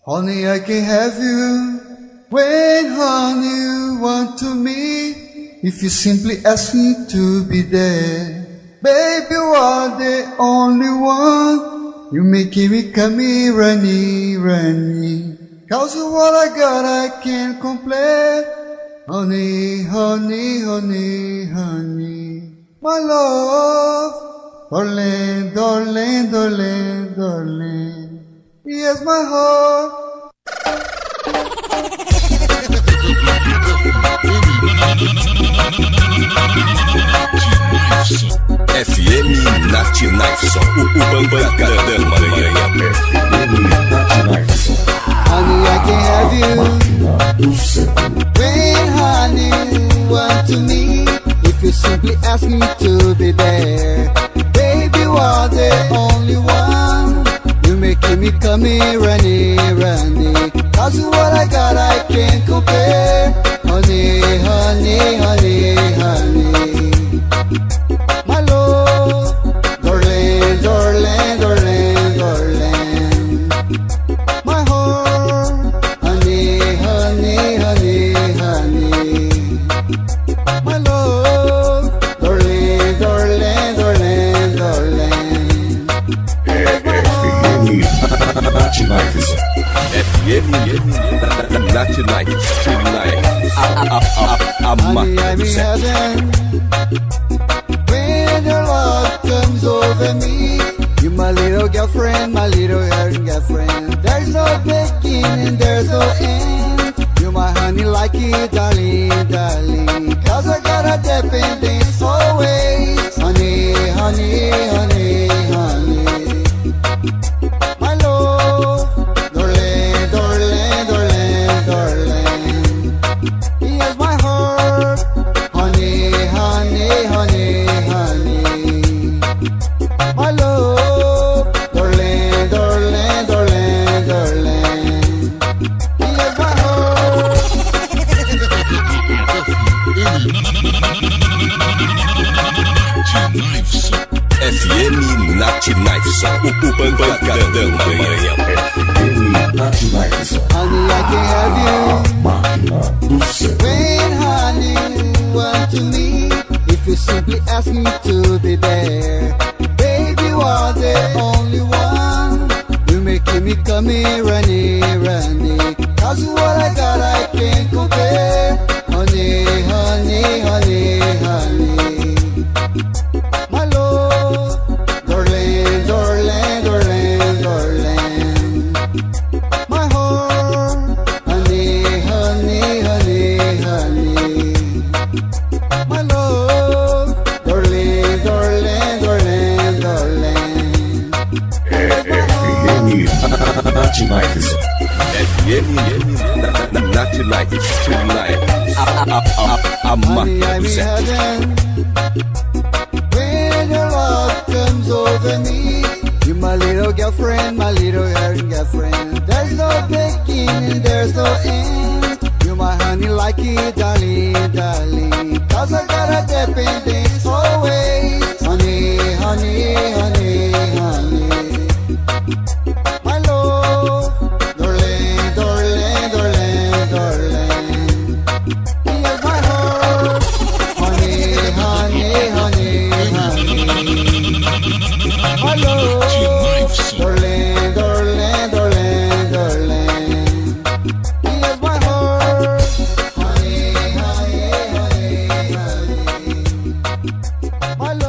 Honey, I can have you when honey you want to me. If you simply ask me to be there, baby, you are the only one. You making me come here, running. Cause of what I got, I can't complain. Honey, honey, honey, honey, my love, darling, darling, darling, darling. Here's my heart. FM Nath Knifeson, o pancada da manhã perfeita. Honey, I can have you when honey you want to me. If you simply ask me to be there, baby, you are the only one. You making me come here, running. Cause what I got, I can't compare. Honey, honey, honey, honey, my love, darling, darling, darling, darling, my heart, honey, honey, honey, honey, my love, darling, darling, darling, darling. FM Nath Knifeson, Honey, I'm in heaven when your love comes over me. You my little girlfriend, my little girlfriend. There's no beginning, there's no end. You my honey like it, darling, darling. Cause I got a dependence always. Honey, honey, honey, honey, my love, darling, darling, darling, darling. Here's my heart, honey, honey, honey, honey, my love, darling, darling, darling, darling. Here's my heart. FM Nath Knifeson, o pancada da manhã perfeita. Honey, I can have you when honey you want to me. If you simply ask me to be there, baby, you are the only one. You making me come here, running. Cause what I got, I can't compare. Honey, honey, honey, honey, my love, darling, darling, darling, darling, my heart, honey, honey, honey, honey, my love, darling, darling, darling, darling. FM Nath Knifeson, Honey, I'm in heaven when your love comes over me. You my little girlfriend, my little girlfriend. There's no beginning, there's no end. You my honey like it, darling, darling. Cause I got a dependence always. Honey, honey, honey, honey, my love, darling, darling, darling, darling. Here's my heart, honey, honey, honey, honey, my love, darling, darling, darling, darling. Here's my heart, honey, honey, honey, honey, my love.